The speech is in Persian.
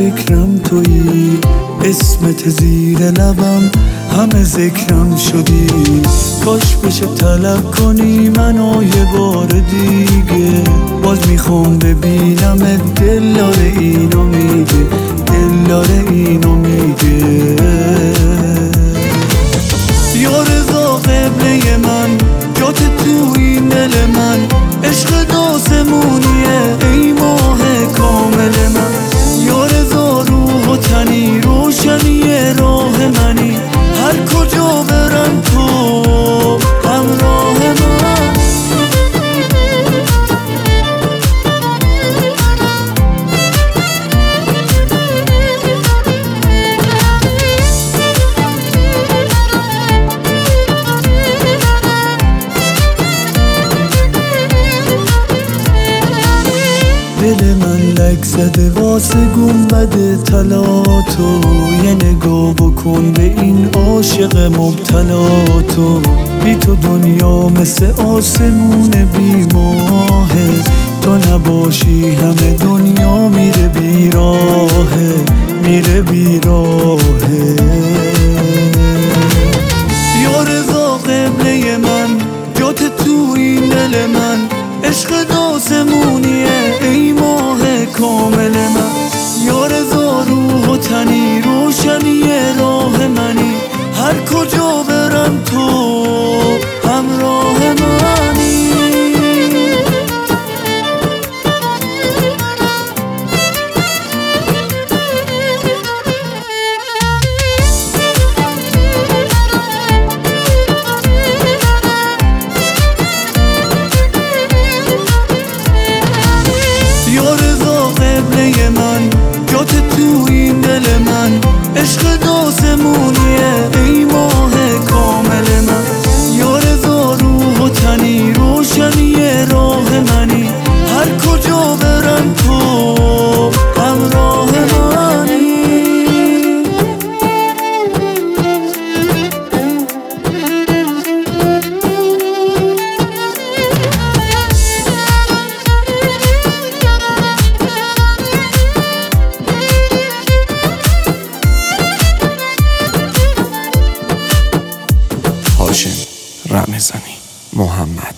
فکرم تویی، اسمت زیر لبم همه ذکرم شدی. کاش بشه طلب کنی منو یه بار دیگه، باز میخوام ببینم دل داره اینو میگه، دل داره اینو میگه. یا رضا قبله من، جات تو این دل من، عشق آسمونیه ای ماه کامل من. یا رضا روح و تنی، روشنی راه منی، هر کجا برم تو همراه من. دل من لک زده واسه گنبد طلاتو، یه نگاه بکن به این عاشق مبتلا تو. بی تو دنیا مثل آسمون بی ماهه، تو نباشی همه دنیا میره بیراهه، میره بیراهه. یا رضا قبله من، جات تو این دل من، عشق آسمونیه ای ماه کامل من. یا رضا روح و تنی، روشنی راه منی، هر کجا برم تو همراه منی. یا رضا قبله من، جات تو این دل من، عشق آسمونیه ای ماه کامل من. یا رضا روح و تنی، روشنی راه منی، هر کجا برم تو همراه منی. رمزانی محمد